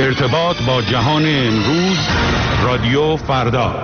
ارتباط با جهان امروز، رادیو فردا.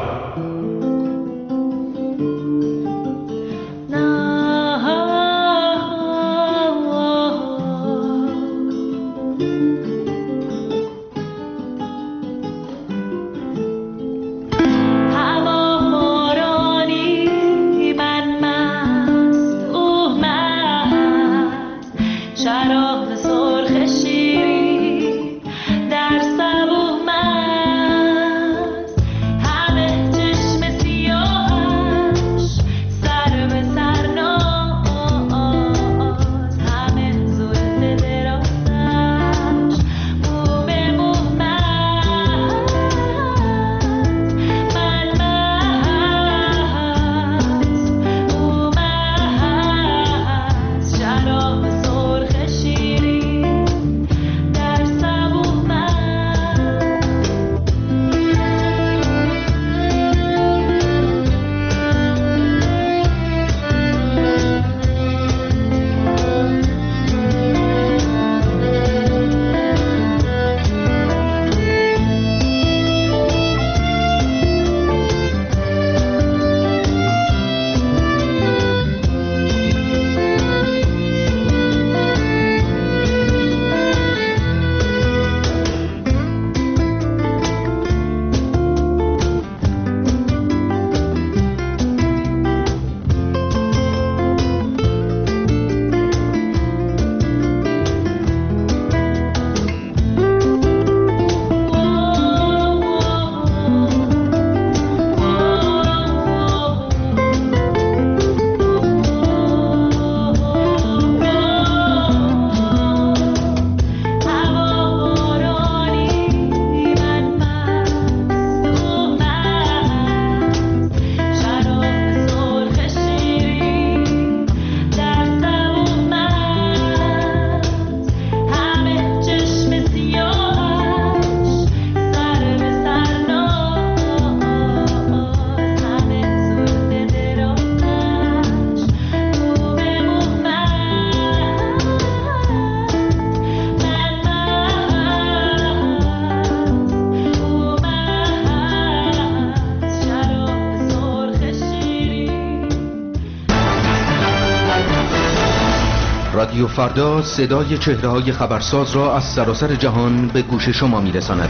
رادیو فردا صدای چهره‌های خبرساز را از سراسر جهان به گوش شما می‌رساند.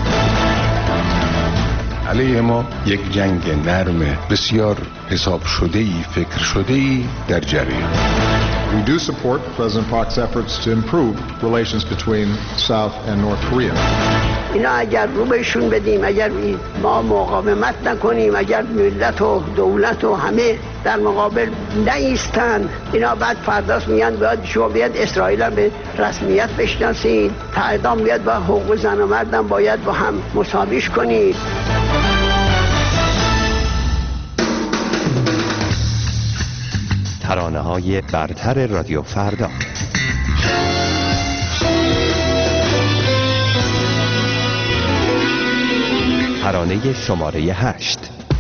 علیه ما یک جنگ نرم بسیار حساب شده‌ای، فکر شده‌ای در جریان. We do support President Park's efforts to improve relations between South and North Korea. اینا اگر رو بهشون بدیم، اگر ما مقاومت نکنیم، اگر ملت و دولت و همه در مقابل نایستن، اینا بعد فرداست میگن باید شما بیاد اسرائیل هم به رسمیت بشناسید، اعدام بیاد با حقوق زن و مردم باید با هم مساویش کنید. ترانه‌های برتر رادیو فردا. ترانه شماره 8.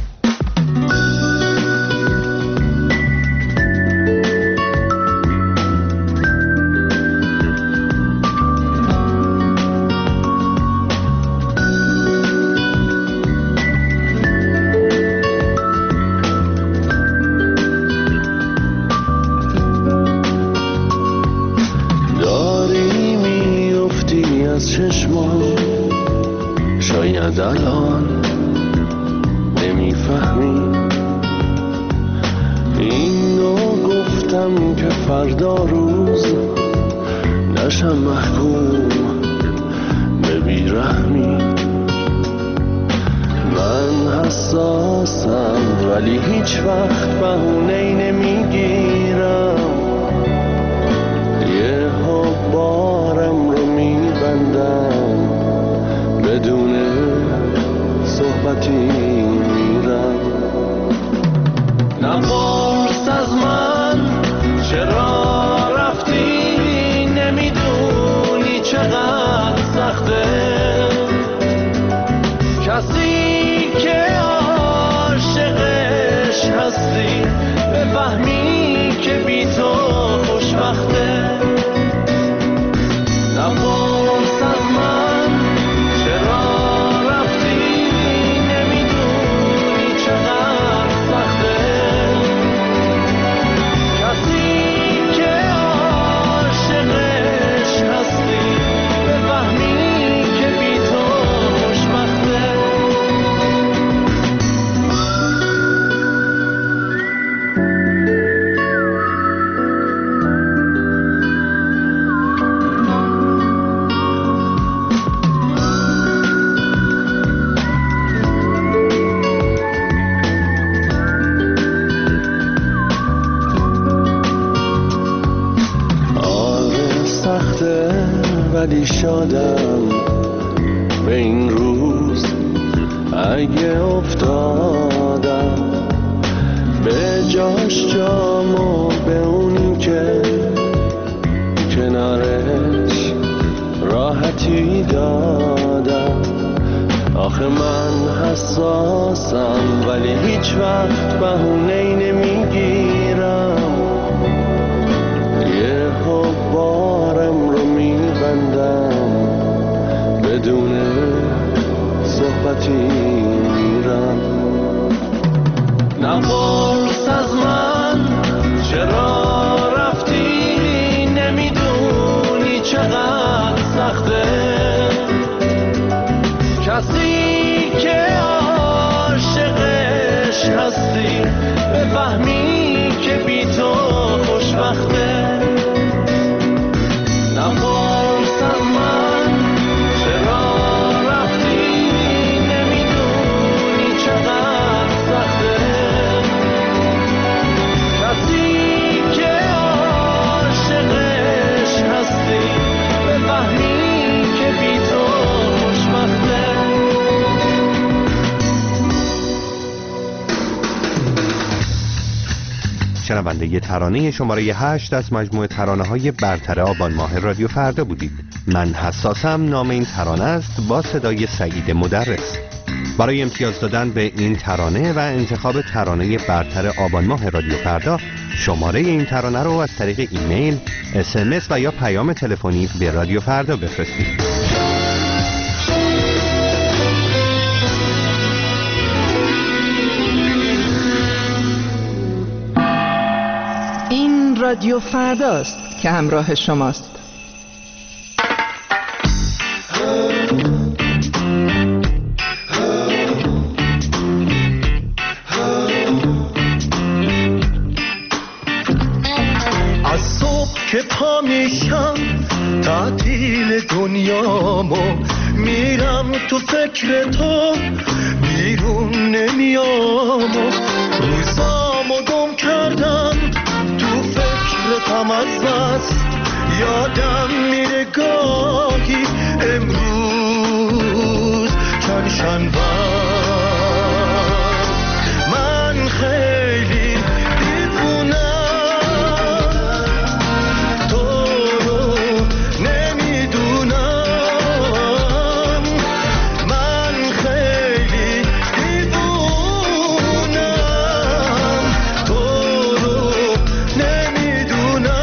شاید الان نمیفهمی اینو گفتم که فردا روز نشم محکوم به بیرحمی. من حساسم ولی هیچ وقت بهونه‌ای نمیگیرم، یه بارم رو میبندم بدون صحبتی میرم. نپرس از من چرا رفتی، نمیدونی چقدر سخته کسی که عاشقش هستی بفهمی که بی تو خوشبخته. نپرس از من چرا ولی شادم به این روز اگه افتادم، به جاش جامو به اونی که کنارش راحتی دادم. آخه من حساسم ولی هیچ وقت بهونه‌ای نمیگیرم، یه بارم رو میبندم بدون صحبتی میرم. نپرس از من چرا رفتی، نمیدونی چقدر سخته کسی که عاشقش هستی بفهمی که بی تو خوشبخته. نپرس از من چرا رفتی، نمیدونی چقدر سخته کسی که عاشقش هستی بفهمی که بی تو خوشبخته. شنونده ی ترانه شماره 8 از مجموعه ترانه‌های برتر آبان ماه رادیو فردا بودید. من حساسم نام این ترانه است با صدای سعید مدرس. برای امتیاز دادن به این ترانه و انتخاب ترانه برتر آبان ماه رادیو فردا، شماره این ترانه رو از طریق ایمیل، SMS و یا پیام تلفنی به رادیو فردا بفرستید. این رادیو فرداست که همراه شماست. از صبح که پا میشم تعطیل دنیامو، میرم تو فکر تو بیرون نمیام، روزامو گم کردم تو فکرتم از بس، یادم میره گاهی امروز چند شنبه من خیلی دیوونم، تو رو نمیدونم، من خیلی دیوونم، تو رو نمیدونم.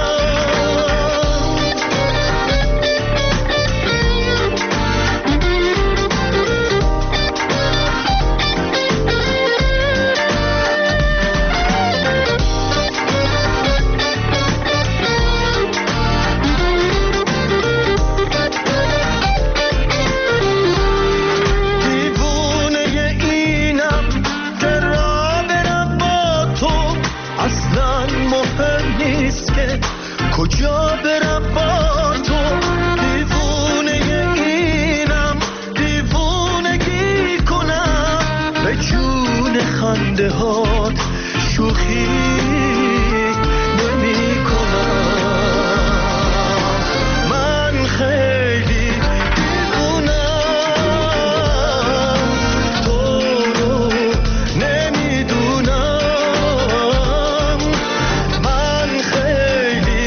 کجا برم با تو، دیوونه اینم دیوونگی کنم، به جون خنده هات شوخی نمی کنم، من خیلی دیوونم، تو رو نمیدونم، من خیلی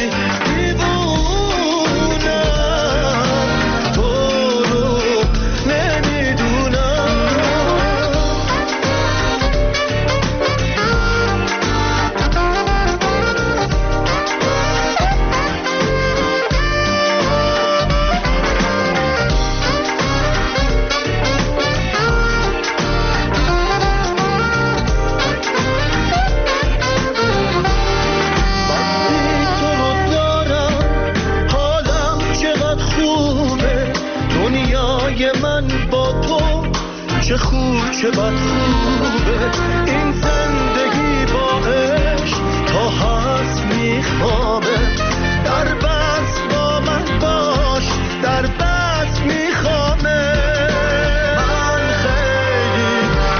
چه خوب چه بد خوبه این زندگی با عشق تا هست میخوابه، در بس با من باش در بس میخوابه، من خیلی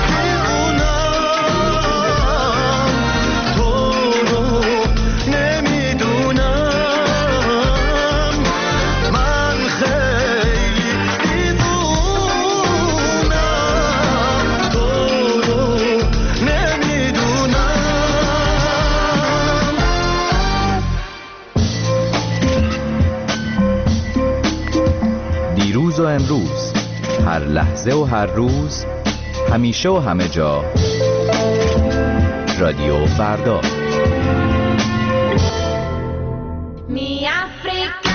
دیوونم، تو رو نمیدونم، من خیلی هر لحظه و هر روز، همیشه و همه جا. رادیو فردا. Mi Africa.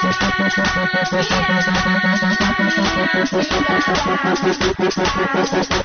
Mi Africa.